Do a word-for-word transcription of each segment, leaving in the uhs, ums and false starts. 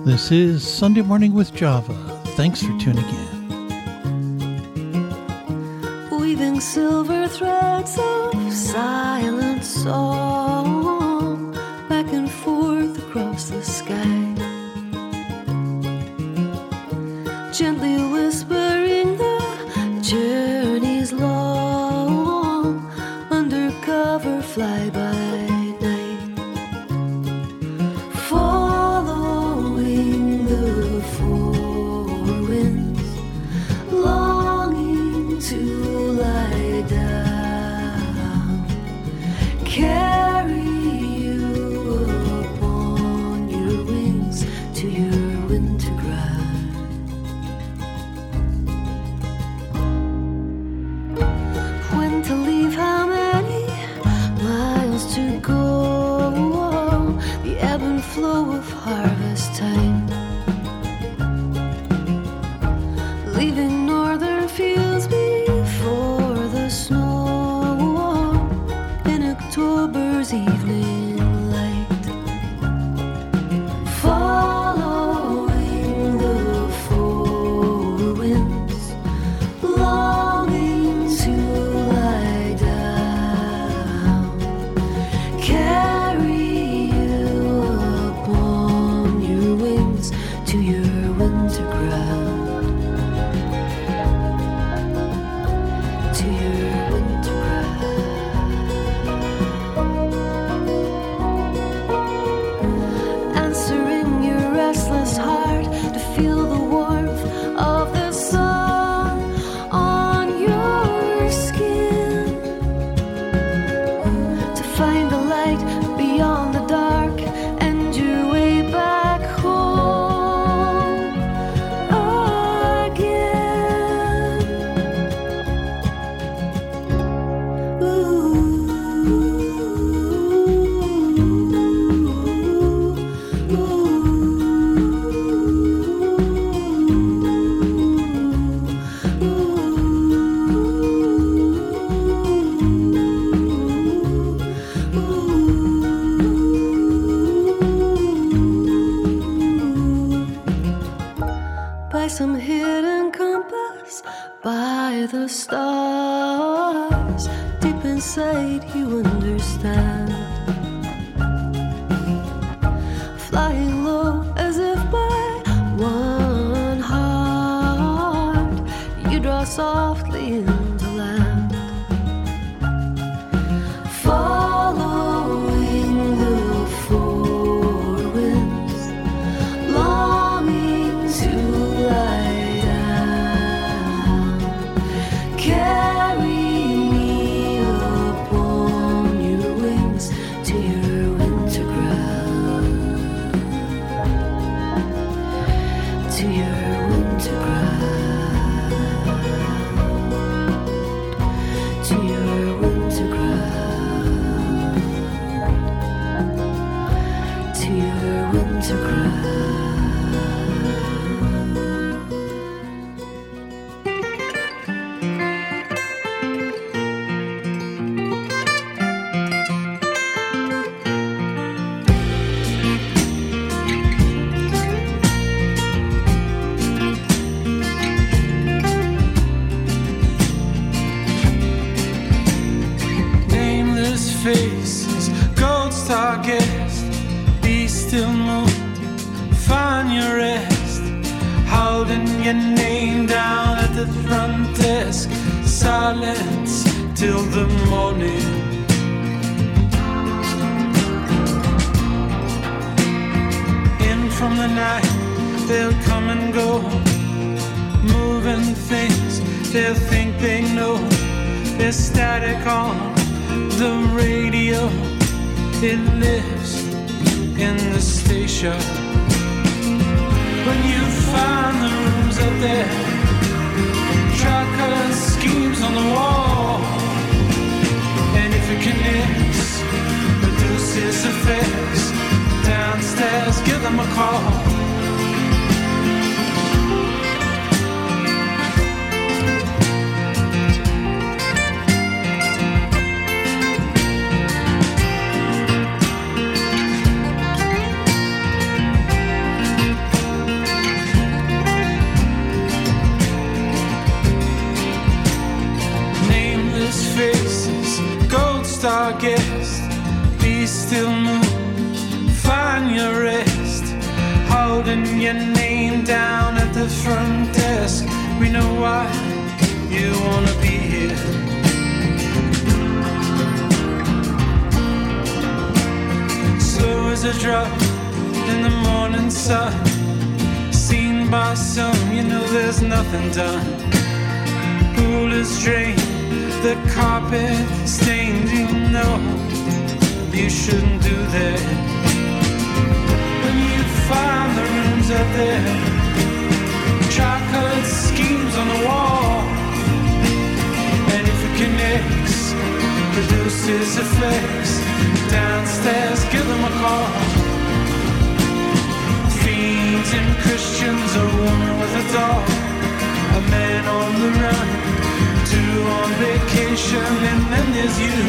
This is Sunday Morning with Java. Thanks for tuning in. Weaving silver threads of silent song back and forth across the sky, gently whispering the journey's long, undercover flyby. star guest, be still, moon, find your rest, holding your name down at the front desk. We know why you wanna be here. Slow as a drop in the morning sun, seen by some, you know there's nothing done. Pool is drained, the carpet stained, you know you shouldn't do that. When you find the rooms up there, chocolate schemes on the wall, and if it connects, produces effects, downstairs give them a call. Fiends and Christians, a woman with a dog, a man on the run, two on vacation, and then there's you.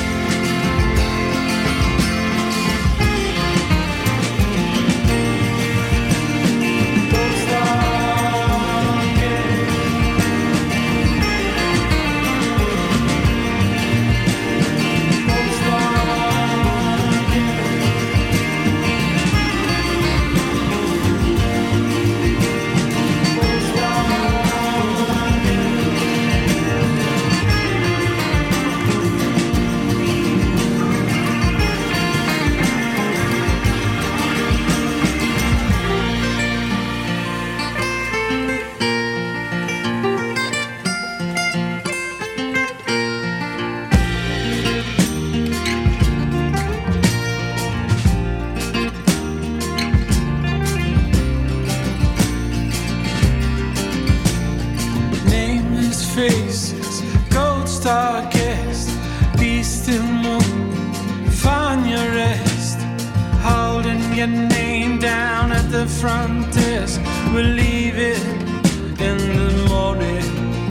Faces, gold star guest, be still, moon, find your rest, holding your name down at the front desk. We'll leave it in the morning.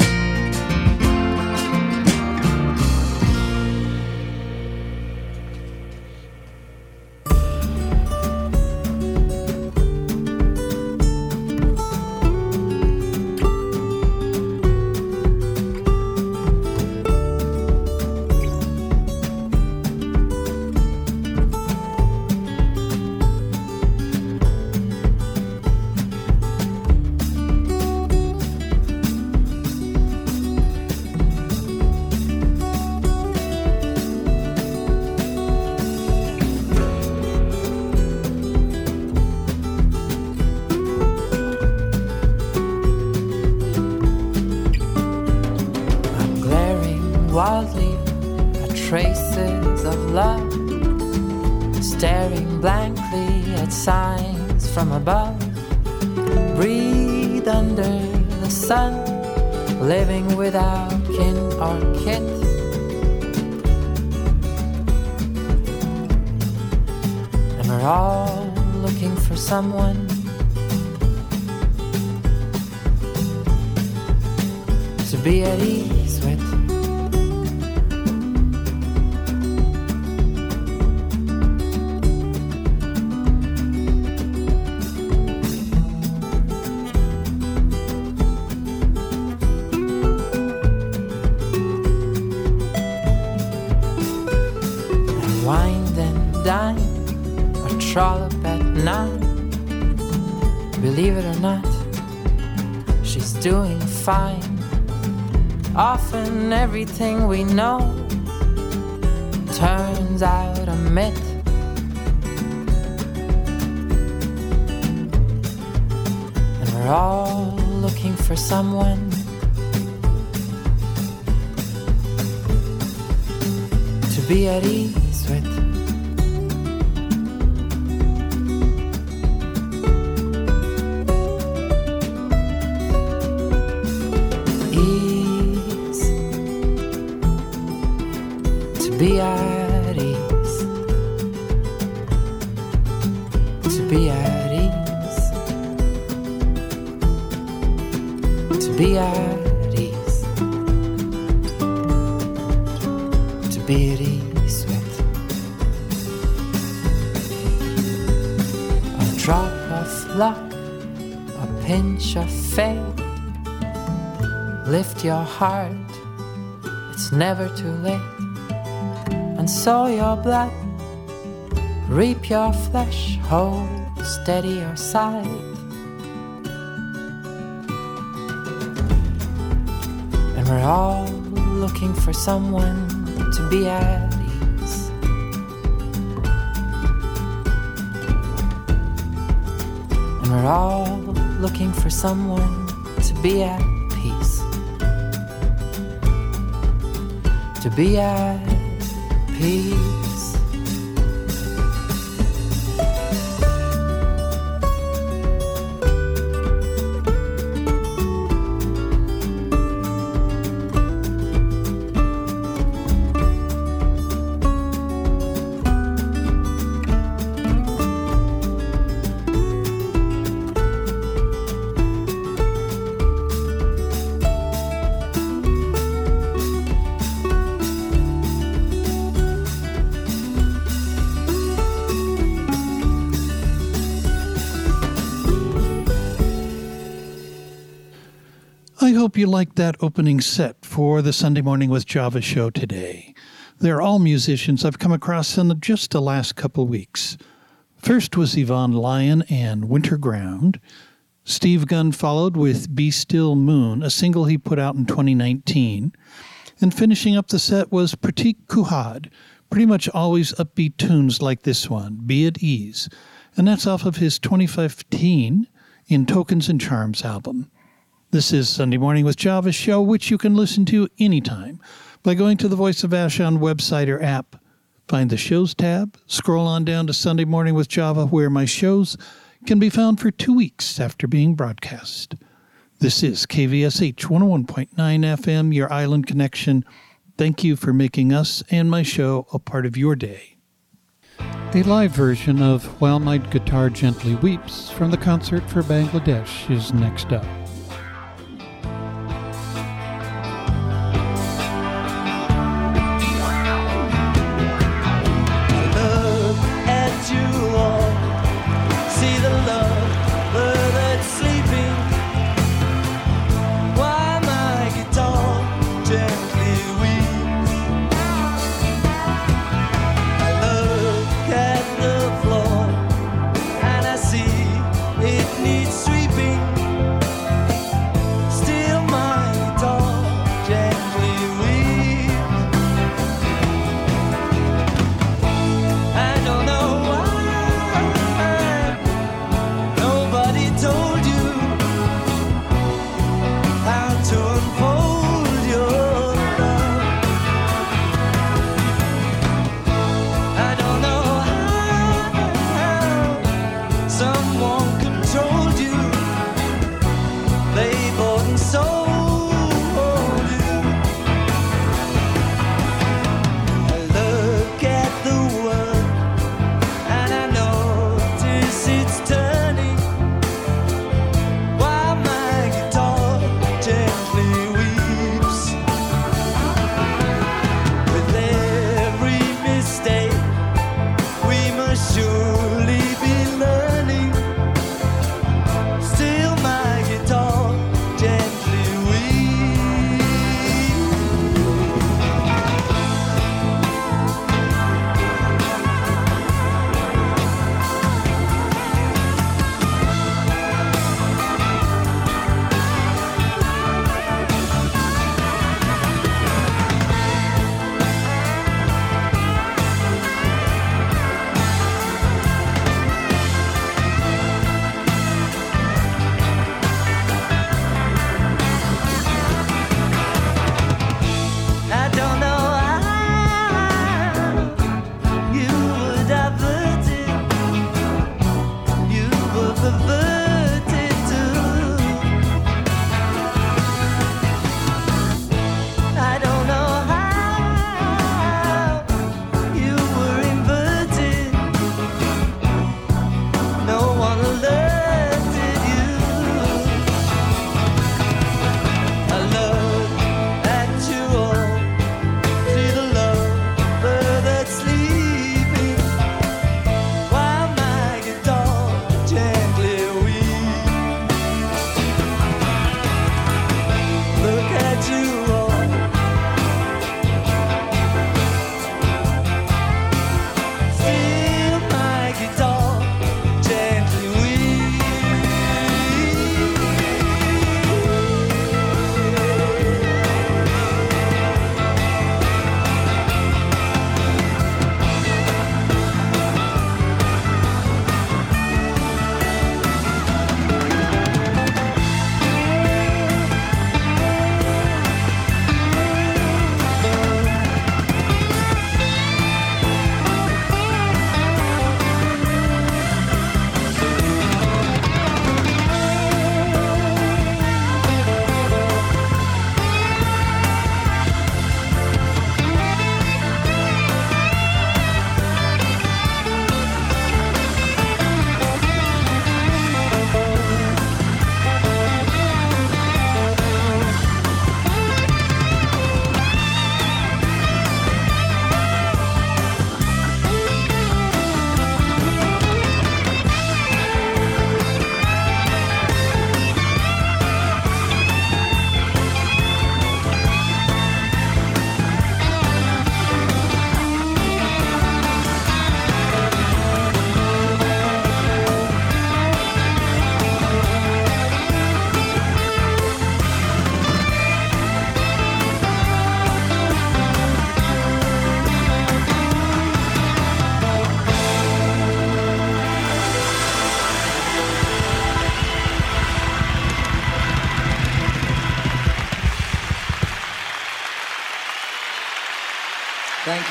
Wildly at traces of love, staring blankly at signs from above. Breathe under the sun, living without kin or kit. And we're all looking for someone to be at ease with. Trollop at night. Believe it or not, she's doing fine. Often everything we know turns out a myth. And we're all looking for someone to be at ease with. Be at ease, to be at ease, to be at ease, to be at ease with. A drop of luck, a pinch of fate, lift your heart, it's never too late. and sow your blood, reap your flesh, hold steady your scythe. And we're all looking for someone to be at ease. And we're all looking for someone to be at peace. To be at peace. I hope you liked that opening set for the Sunday Morning with Java show today. They're all musicians I've come across in just the last couple weeks. First was Yvonne Lyon and Winterground. Steve Gunn followed with Be Still Moon, a single he put out in twenty nineteen. And finishing up the set was Pratik Kuhad, pretty much always upbeat tunes like this one, Be at Ease. And that's off of his twenty fifteen In Tokens and Charms album. This is Sunday Morning with Java show, which you can listen to anytime by going to the Voice of Vashon website or app. Find the Shows tab, scroll on down to Sunday Morning with Java, where my shows can be found for two weeks after being broadcast. This is K V S H one oh one point nine F M, your island connection. Thank you for making us and my show a part of your day. A live version of While My Guitar Gently Weeps from the Concert for Bangladesh is next up. It needs sweeping.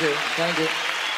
Thank you. Thank you.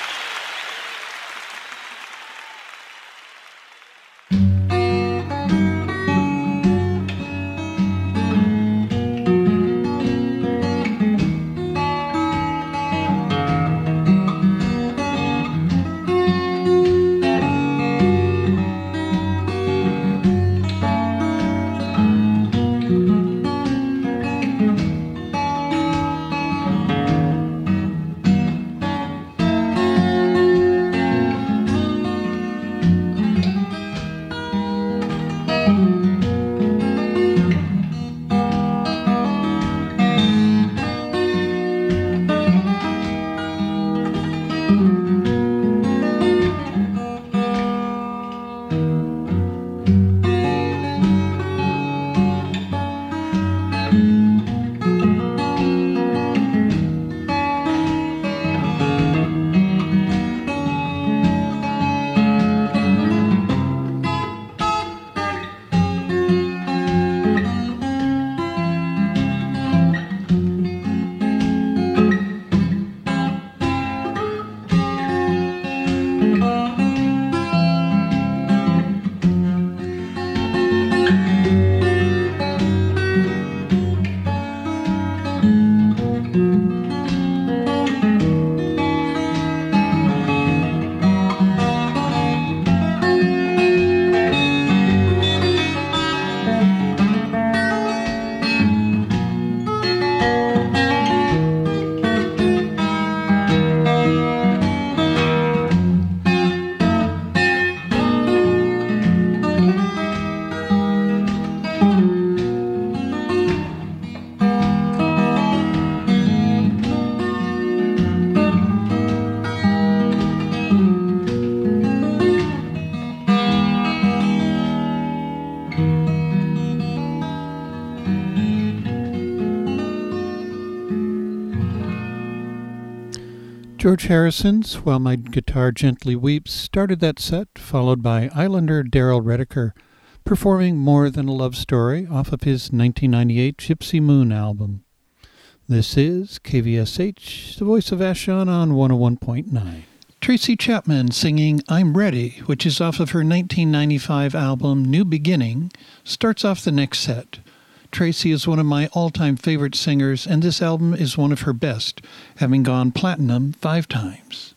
George Harrison's While My Guitar Gently Weeps started that set, followed by Islander Daryl Redeker performing More Than a Love Story off of his nineteen ninety-eight Gypsy Moon album. This is K V S H, the voice of Vashon on one oh one point nine. Tracy Chapman singing I'm Ready, which is off of her nineteen ninety-five album New Beginning, starts off the next set. Tracy is one of my all-time favorite singers, and this album is one of her best, having gone platinum five times.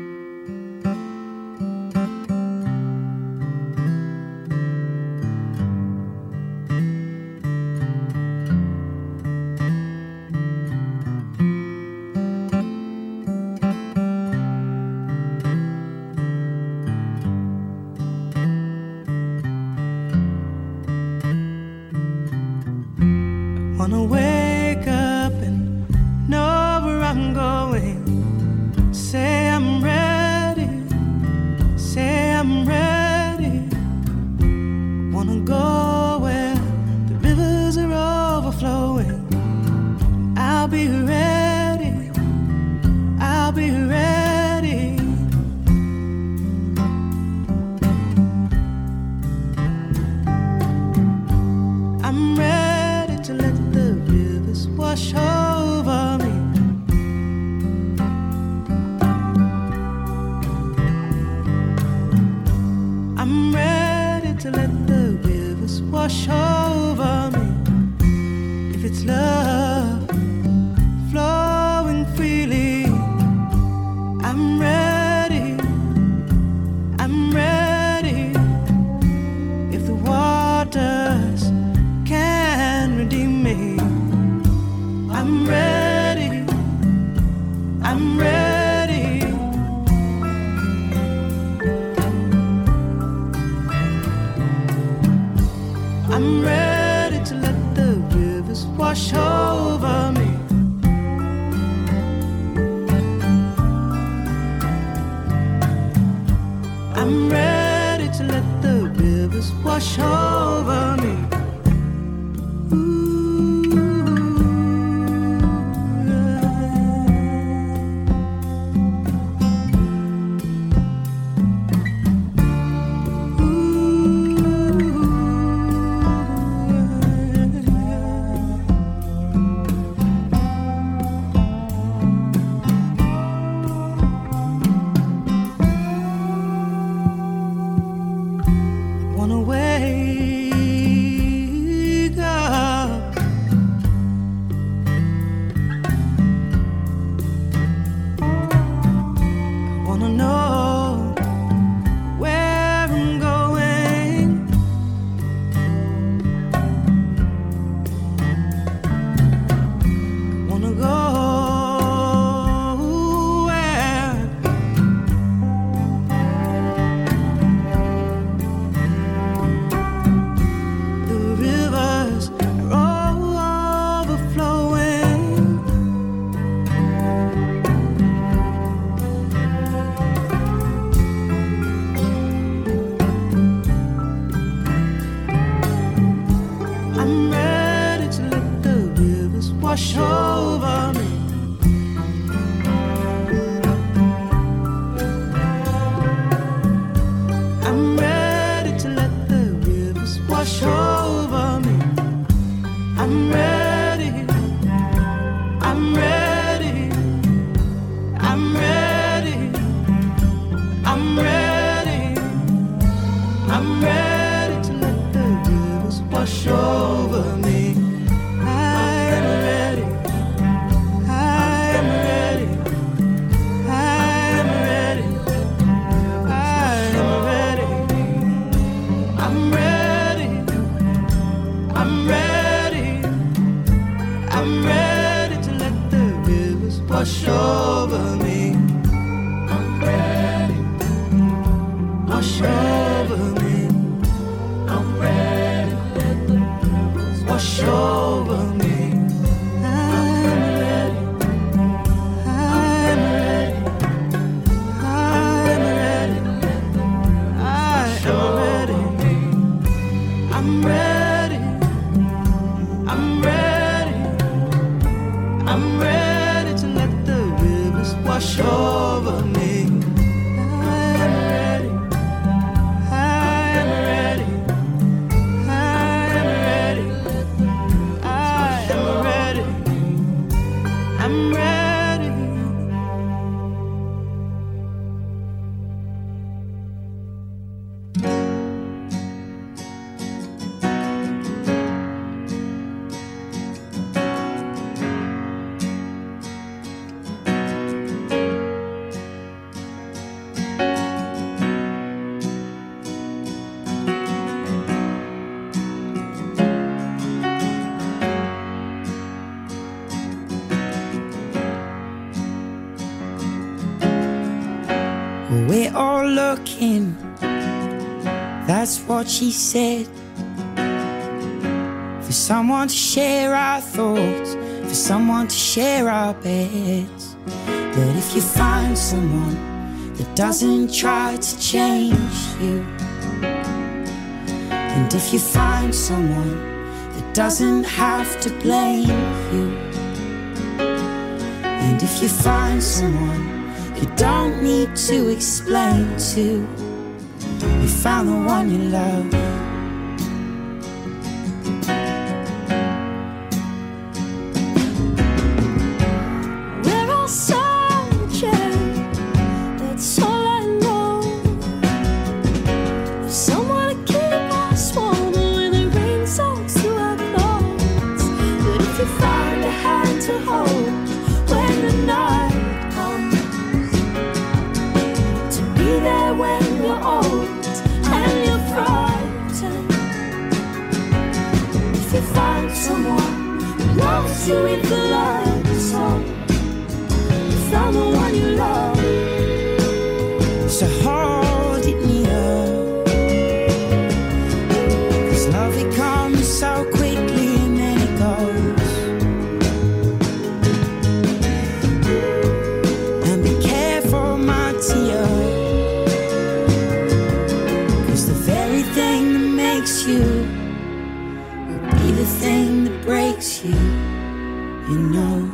Wanna wake up and know where I'm going. Say I'm ready, say I'm ready. Wanna go where the rivers are overflowing. I'll be ready, I'll be ready. I'm ready to let the rivers wash over me. I'm ready to let the rivers wash over me. If it's love flowing freely, I'm ready, I'm ready. If the waters can redeem me, I'm ready, I'm ready. I'm ready to let the rivers wash over me. I'm ready to let the rivers wash over me. over me. I am ready. I am ready. I am ready. I am ready. I'm ready. We're all looking, that's what she said. For someone to share our thoughts, for someone to share our beds. But if you find someone that doesn't try to change you, and if you find someone that doesn't have to blame you, and if you find someone you don't need to explain to, you found the one you love. We're all searching, that's all I know. For someone to keep us warm when the rain soaks through our clothes. But if you find a hand to hold when the night comes, be there when you're old and you're frightened. If you find someone who loves you with the lights on, you found the one you love. So hold it near, 'cause love it comes so quickly and then it goes. And be careful, my dear, you will be the thing that breaks you, you know.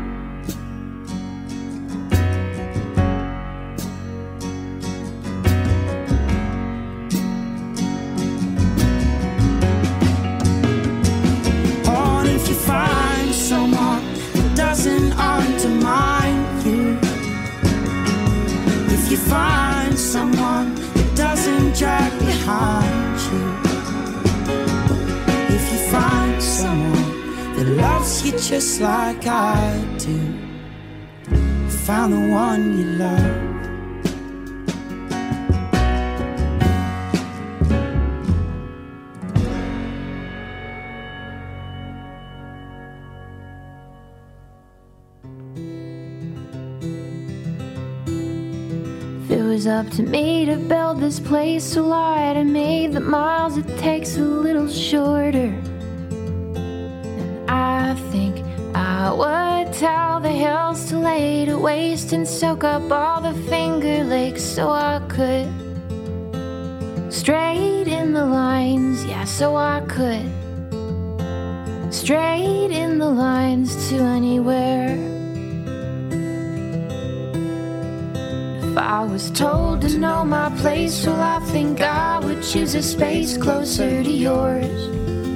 Oh, and if you find someone that doesn't undermine you, if you find someone that doesn't drag behind you, find someone that loves you just like I do, found the one you love. If it was up to me to build this place so light, I made the miles it takes a little shorter. I think I would tell the hills to lay to waste and soak up all the Finger Lakes so I could straighten the lines, yeah, so I could straighten the lines to anywhere. If I was told to know my place, well, I think I would choose a space closer to yours.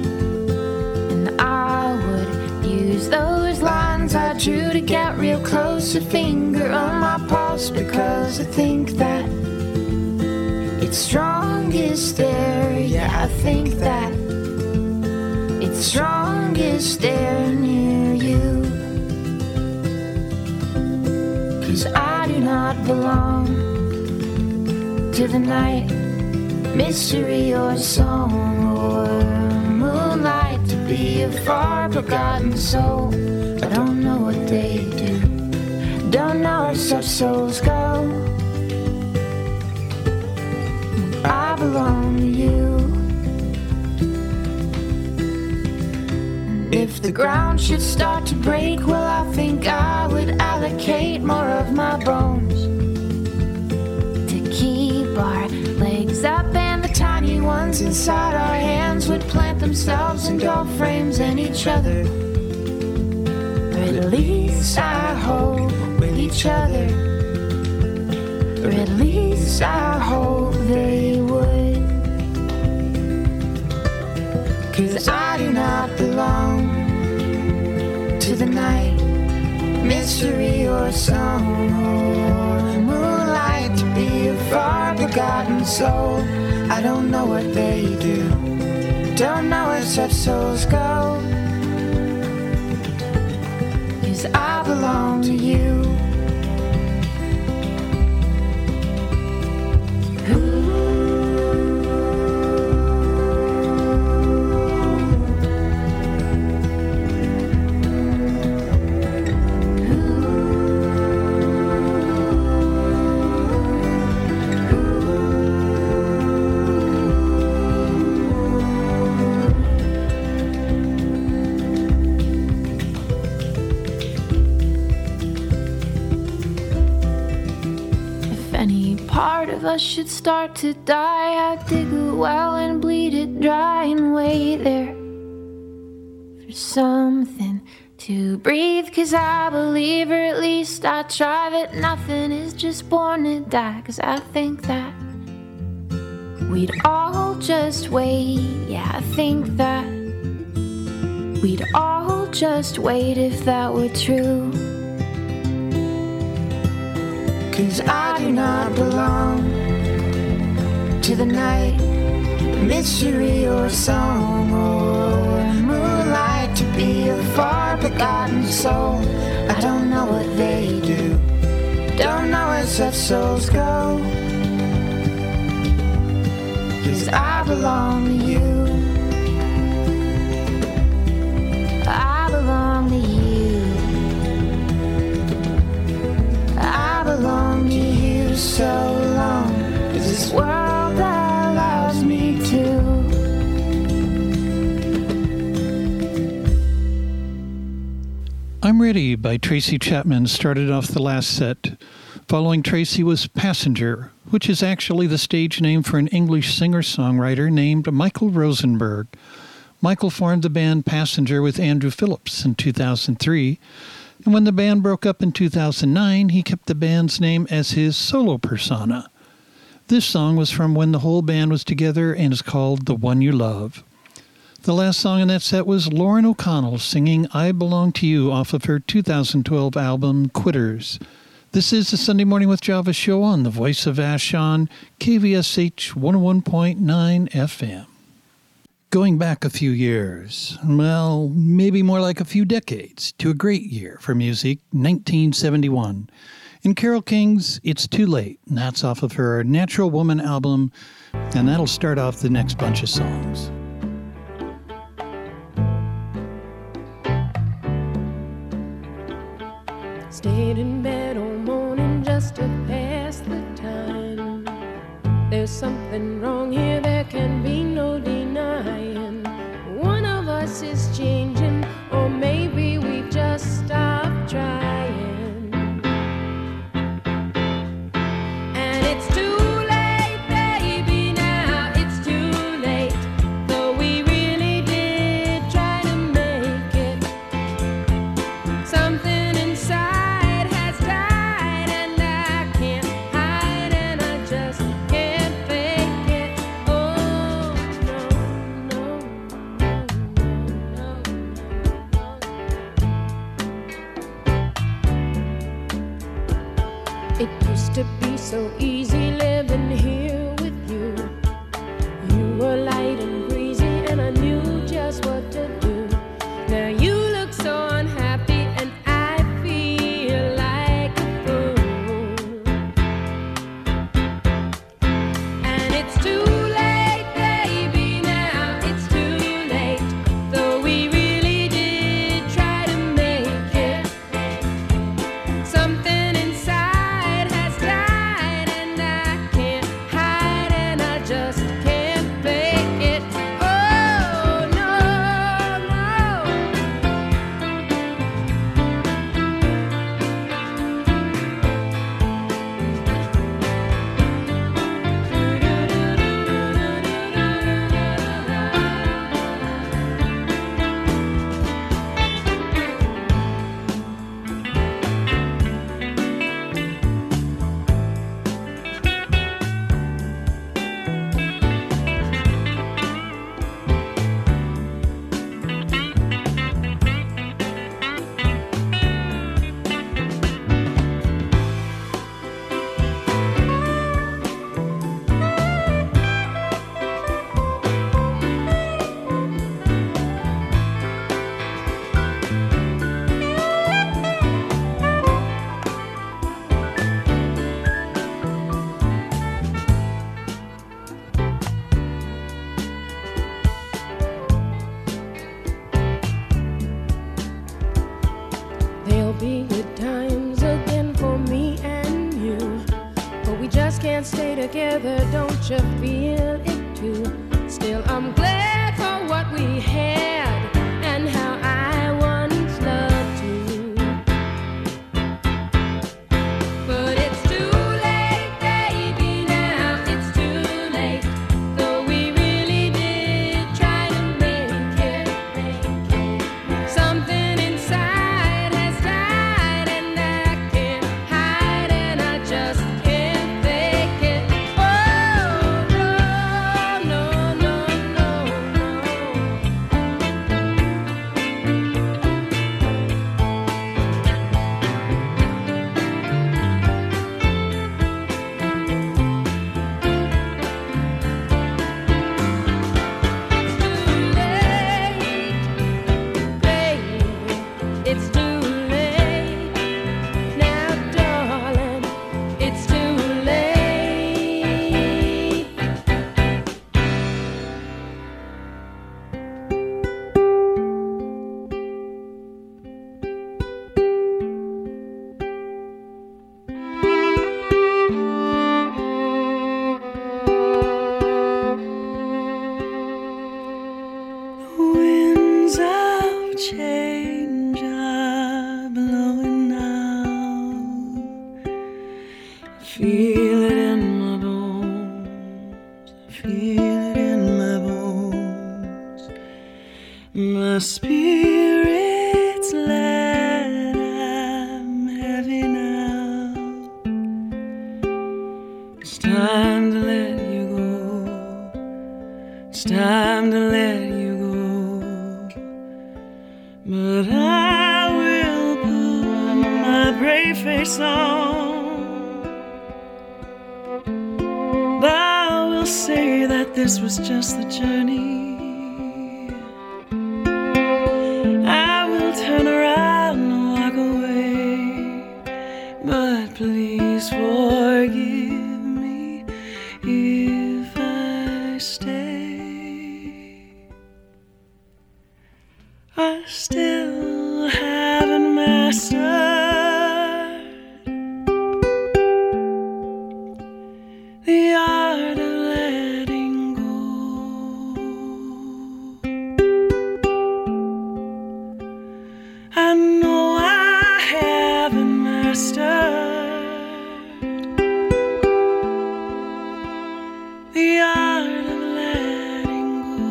Those lines I drew to get real close, a finger on my pulse, because I think that it's strongest there. Yeah, I think that it's strongest there near you. 'Cause I do not belong to the night, mystery or song or moonlight. To be a far forgotten soul, I don't know what they do, don't know if such souls go. I belong to you. If the ground should start to break, well, I think I would allocate more of my bones to keep our legs up, and the tiny ones inside our hands would plant themselves in door frames and each other. Or at least I hope with each other. 'cause I do not belong to the night, mystery or song or moonlight, to be a far forgotten soul. I don't know what they do, don't know where such souls go, 'cause I belong to you. Us should start to die, I'd dig a well and bleed it dry and wait there for something to breathe, 'cause I believe, or at least I try, that nothing is just born to die, 'cause I think that we'd all just wait. Yeah, I think that we'd all just wait if that were true, 'cause I do not belong to the night, mystery or song or moonlight, to be a far forgotten soul. I don't know what they do, don't know where such souls go, 'cause I belong to you. I belong to you. I belong to you so long, 'cause this world allows me to. I'm Ready by Tracy Chapman started off the last set. Following Tracy was Passenger, which is actually the stage name for an English singer-songwriter named Michael Rosenberg. Michael formed the band Passenger with Andrew Phillips in two thousand three, and when the band broke up in two thousand nine, he kept the band's name as his solo persona. This song was from when the whole band was together and is called The One You Love. The last song in that set was Lauren O'Connell singing I Belong to You off of her two thousand twelve album Quitters. This is the Sunday Morning with Java show on the Voice of Ashan, K V S H one oh one point nine F M. Going back a few years, well, maybe more like a few decades, to a great year for music, nineteen seventy-one. In Carole King's It's Too Late, and that's off of her Natural Woman album, and that'll start off the next bunch of songs. Stayed in bed all morning just to pass the time. There's something wrong here, there can be no denying. One of us is changing, or maybe we've just stopped trying. And it's too late, baby, now it's too late. Though we really did try to make it. Something inside has died, and I can't hide, and I just can't fake it. Oh, no, no, no, no, no. It used to be so easy living here with you. You were light and breezy, and I knew just what to do. Now you look so unhappy, and I feel like a fool. And it's too late, baby, now it's too late. Though we really did try to make it. Something inside has died, and I can't hide. just can't stay together, don't you feel it too? Still, I'm glad for what we had and how I once loved you. But it's too late, baby, now it's too late. Though we really did try to make it, make it. Something inside has died and I can't hide and I just can't fake it. Oh, no, no, no, no, it's too late, now, darling, it's too late. Winds of change are blowing now. I feel it in my bones. I feel it in my bones. My spirit's light. I'm heavy now. It's time to let you go. It's time to let you go. But I will put my brave face on. I will say that this was just the journey. I will turn around and walk away. But please forgive me if I stay. I still haven't mastered the art of letting go. I know I haven't mastered the art of letting go.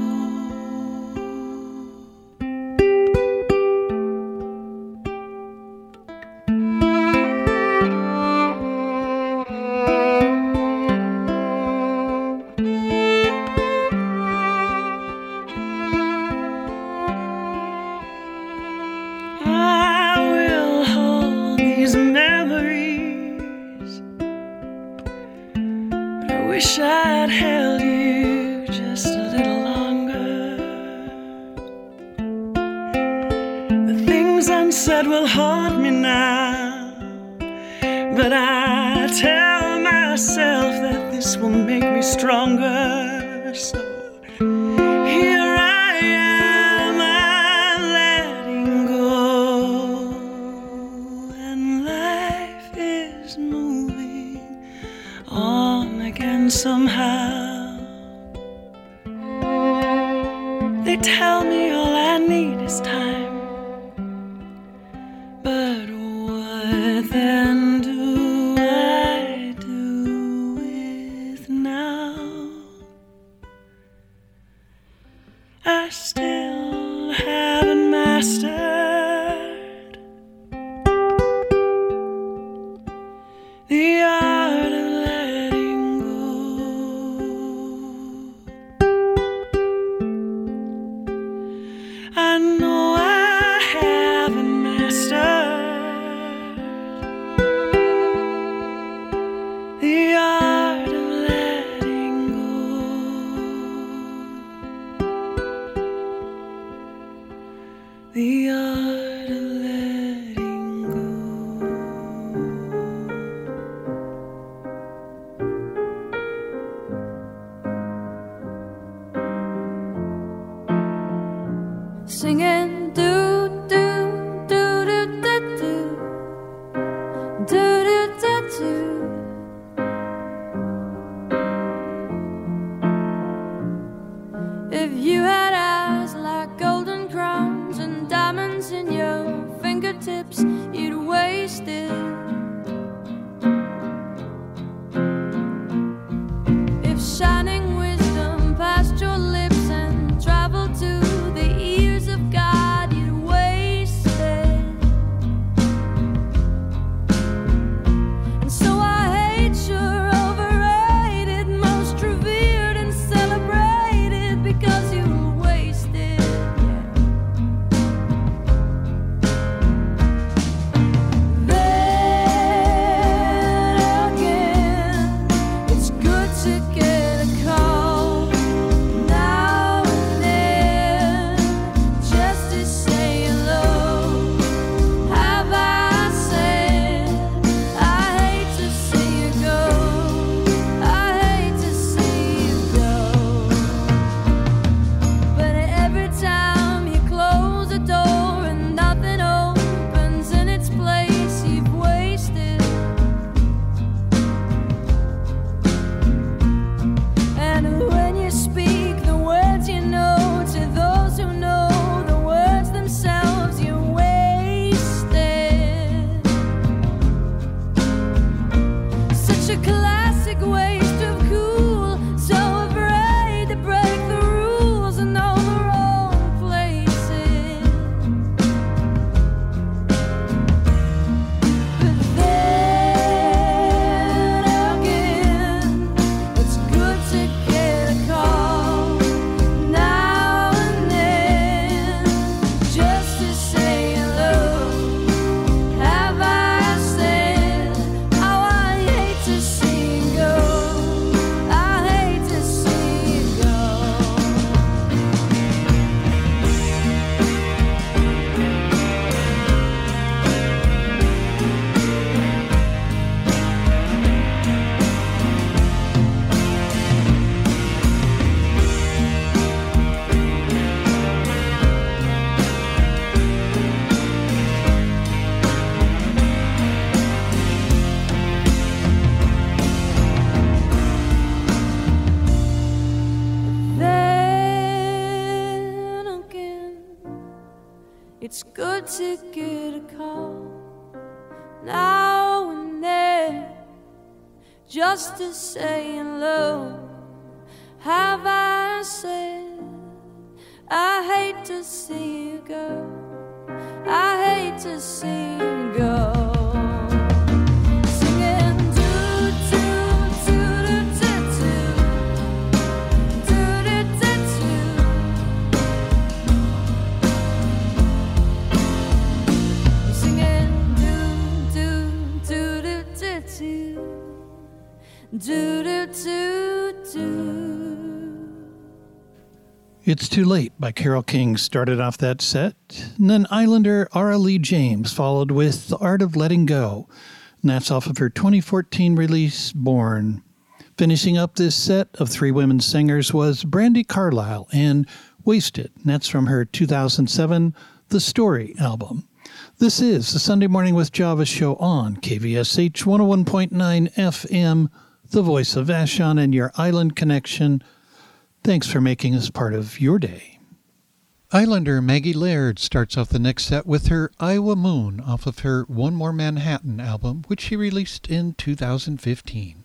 I will hold these memories, but I wish I'd held you just a little longer. The things unsaid will haunt me now, but I tell myself that this will make me stronger. So here I am, I'm letting go, and life is moving on again somehow. They tell me all I need is time, but what then do I do with now? I still haven't mastered the art of letting go. I know I haven't mastered the art of letting go. The art of letting go. Singing do do do do do do do do do do waste of cool, so afraid to break the rules and know the wrong places. But then again, it's good to get a call now and then, just to say hello. Have I said how I hate to see you go? I hate to see you go. Then again, it's good to get a call now and then, just to say hello. Have I said I hate to see you go? I hate to see you go. Singing do do do do do do do do do. Singing do do do do do do do do do do. It's Too Late by Carole King started off that set. And then Islander Ara Lee James followed with The Art of Letting Go. And that's off of her twenty fourteen release, Born. Finishing up this set of three women singers was Brandi Carlile and Wasted. And that's from her two thousand seven The Story album. This is the Sunday Morning with Java show on K V S H one oh one point nine F M, the voice of Vashon and your island connection. Thanks for making us part of your day. Islander Maggie Laird starts off the next set with her Iowa Moon off of her One More Manhattan album, which she released in two thousand fifteen.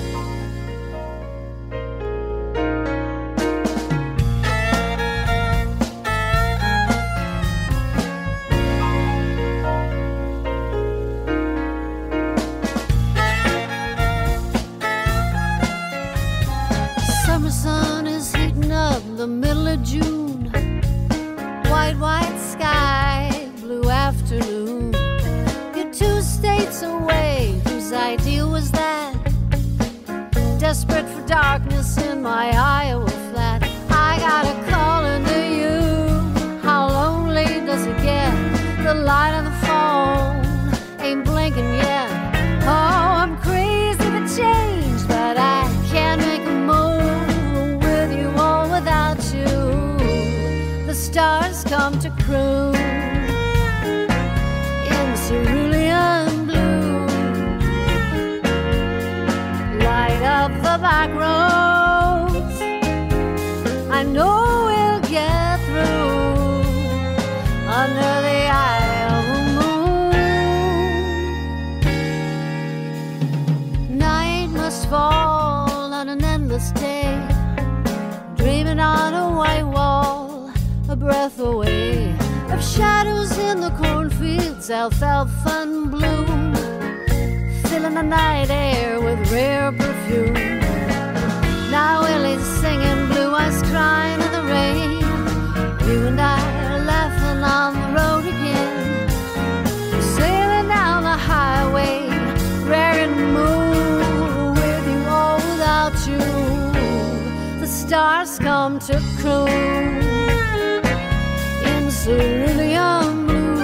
Summer sun is heating up the middle of June. White, white sky, blue afternoon. You're two states away, whose idea was that? Desperate for darkness in my Iowa flat. I got a call into you. How lonely does it get? The light on the phone ain't blinking yet. Oh, I'm crazy for change, but I can't make a move with you or without you. The stars come to croon in cerulean blue. Light up the back roads. I know we'll get through under the Iowa moon. Night must fall on an endless day, dreaming on a white wall, a breath away of shadows in the cornfields, alfalfa and bloom, filling the night air with rare perfume. Now Willie's singing, blue eyes crying in the rain. You and I are laughing on the road again, sailing down the highway, raring moon, with you or without you. The stars come to croon in cerulean blue.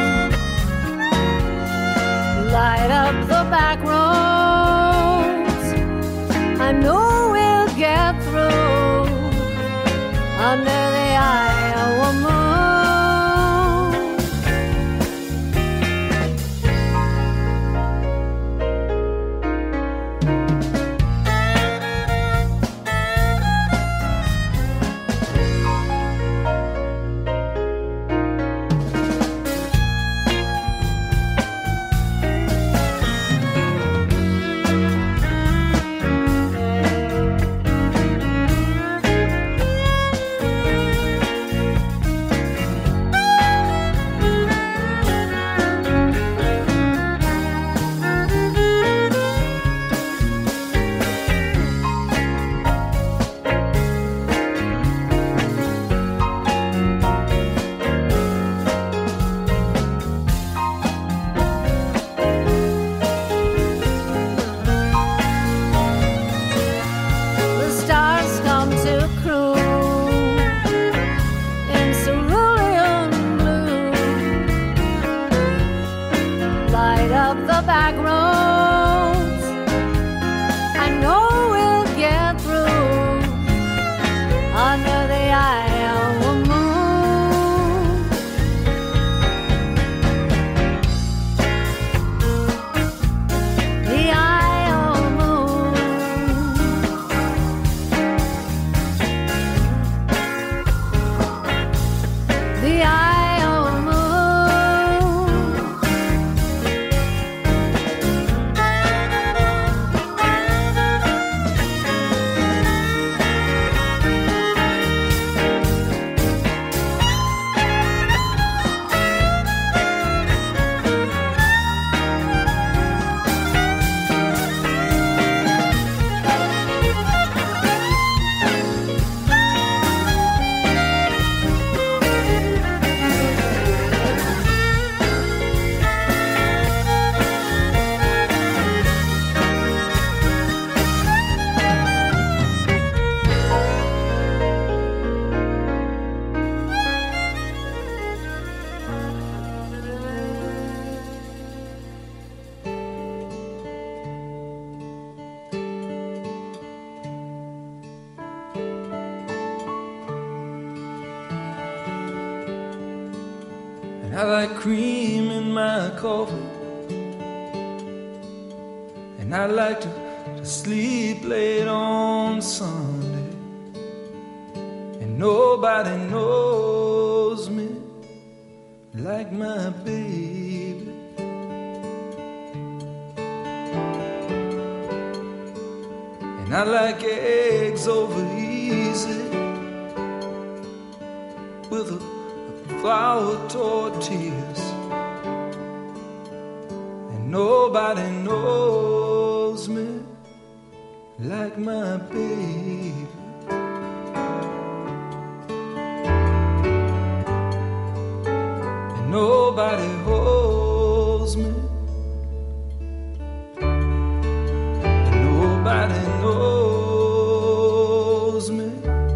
Light up the back roads. I know we'll get through under the Iowa moon. I like cream in my coffee, and I like to, to sleep late on Sunday, and nobody knows me like my baby. And I like eggs over easy with a flour tortillas, and nobody knows me like my baby. And nobody holds me, and nobody knows me,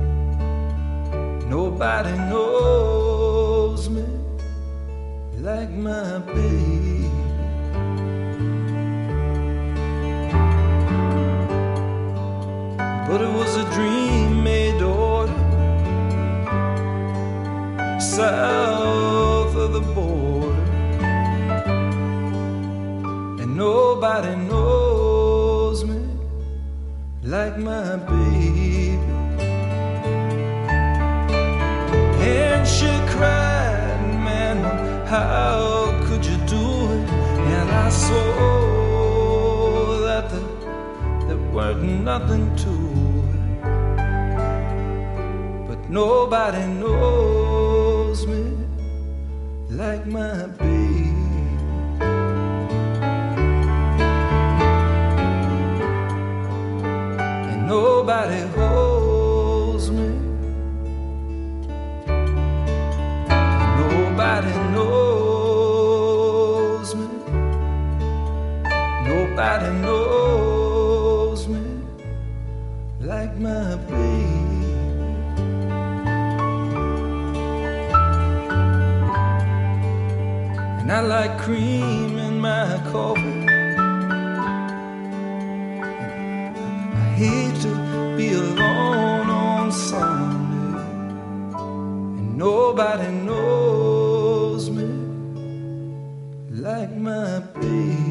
nobody knows me like my baby. But it was a dream made to order, south of the border, and nobody knows me like my baby. And she cried, man, how could you do it? And I swore that there, there weren't nothing to it, but nobody knows me like my baby. And nobody holds me, nobody knows me, nobody knows me like my baby. And I like cream in my coffee, I hate to be alone on Sunday, and nobody knows me like my baby.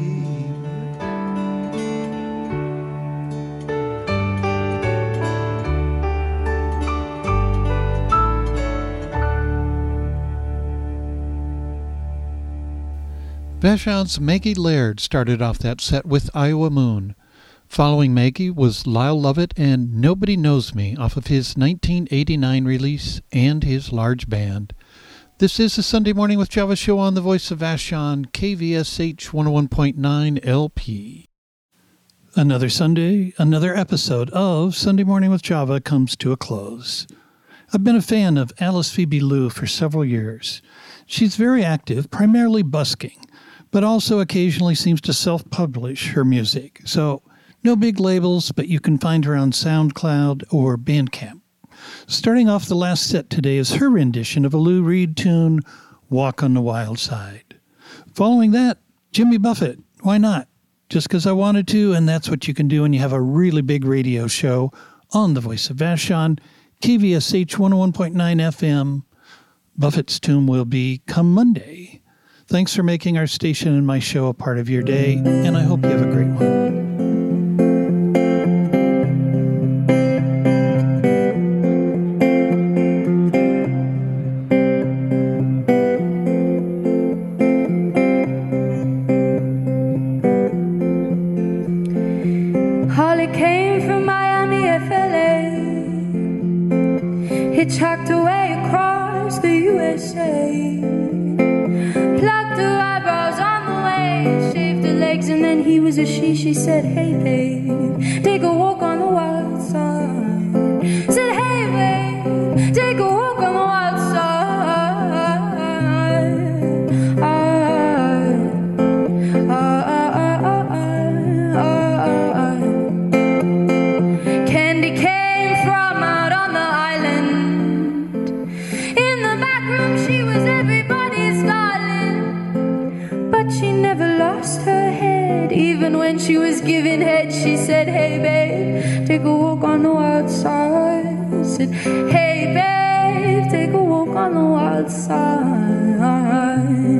Vashon's Maggie Laird started off that set with Iowa Moon. Following Maggie was Lyle Lovett and Nobody Knows Me off of his nineteen eighty-nine release and his large band. This is the Sunday Morning with Java show on the Voice of Vashon, K V S H one oh one point nine L P. Another Sunday, another episode of Sunday Morning with Java comes to a close. I've been a fan of Alice Phoebe Lou for several years. She's very active, primarily busking, but also occasionally seems to self-publish her music. So, no big labels, but you can find her on SoundCloud or Bandcamp. Starting off the last set today is her rendition of a Lou Reed tune, Walk on the Wild Side. Following that, Jimmy Buffett. Why not? Just because I wanted to, and that's what you can do when you have a really big radio show on the Voice of Vashon, K V S H one oh one point nine F M. Buffett's tune will be come Monday. Thanks for making our station and my show a part of your day, and I hope you have a great one. Holly came from Miami, F L A, hitchhiked away across the U S A. And then he was a she, she said, hey babe, take a walk on the wild side. Said, hey babe, take a walk on the wild side. I, I, I, I, I, I. Candy came from out on the island. In the back room she was everybody's darling, but she never lost her head. Even when she was giving head, she said, hey babe, take a walk on the wild side. I said, hey babe, take a walk on the wild side.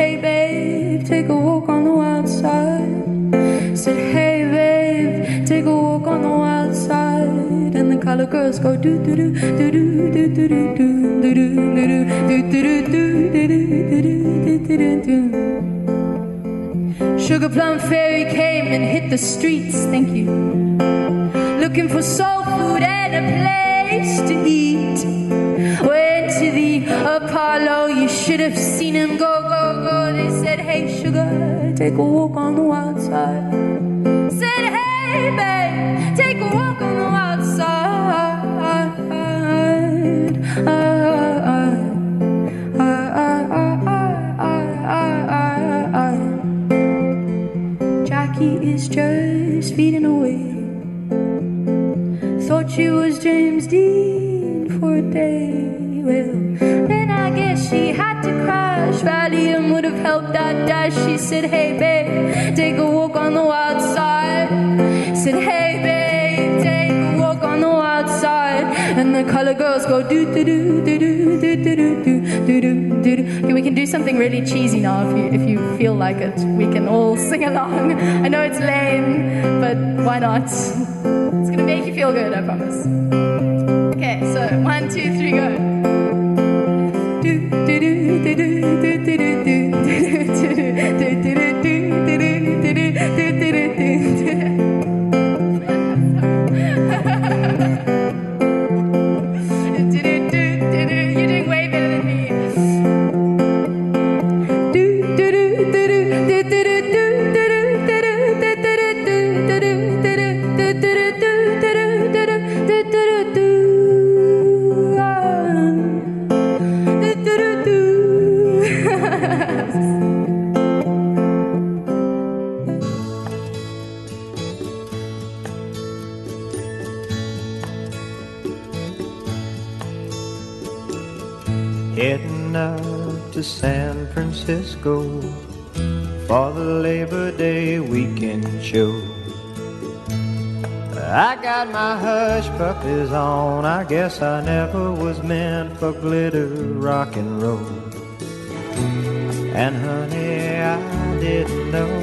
hey babe, take a walk on the wild side. Said, hey babe, take a walk on the wild side. And the color girls go do do do do do do do do do do do do do do do do. Sugar Plum Fairy came and hit the streets, thank you, looking for soul food and a place to eat. Went to the Apollo, you should have seen him go, go, go. They said, hey sugar, take a walk on the wild side. Said, hey babe, take a walk on the wild side. I, I, I, I, Jackie is just feeding away. Thought she was James Dean for a day. Well, then I guess she had to crash. Valium would have helped that dash. She said, hey babe, take a walk on the wild side. Said, hey babe, take a walk on the wild side. And the color girls go do do do do do do do do do do do do. Okay, we can do something really cheesy now if you if you feel like it. We can all sing along. I know it's lame, but why not? It's gonna make you feel good, I promise. Okay, so one, two, three, go. Do do do do do do do do do You're doing way better than me. Do do do do do do do Heading up to San Francisco for the Labor Day weekend show. I got my hush puppies on. I guess I never was meant for glitter rock and roll. And honey, I didn't know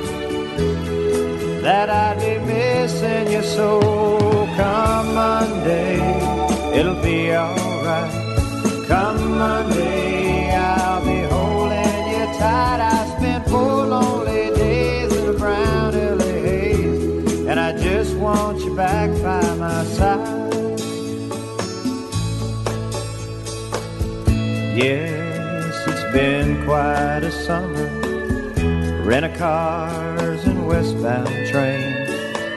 that I'd be missing you so. Come Monday, it'll be alright. Come Monday, I'll be holding you tight. I spent four lonely days in a brown L A haze, and I just want you back by my side. Yes, it's been quite a summer, rent-a-cars and westbound trains,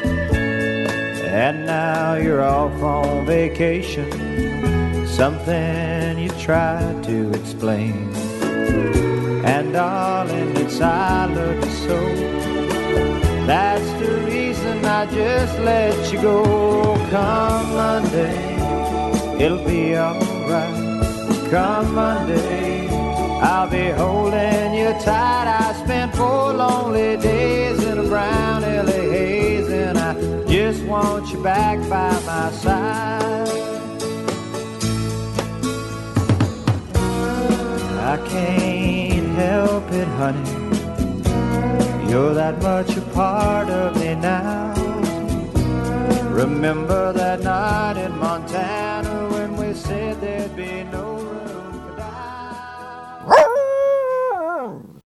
and now you're off on vacation. Something you tried to explain, and darling, it's I love you so. That's the reason I just let you go. Come Monday, it'll be alright. Come Monday, I'll be holding you tight. I spent four lonely days in a brown L A haze, and I just want you back by my side. I can't help it, honey, you're that much a part of me now. Remember that night in Montana when we said there'd be no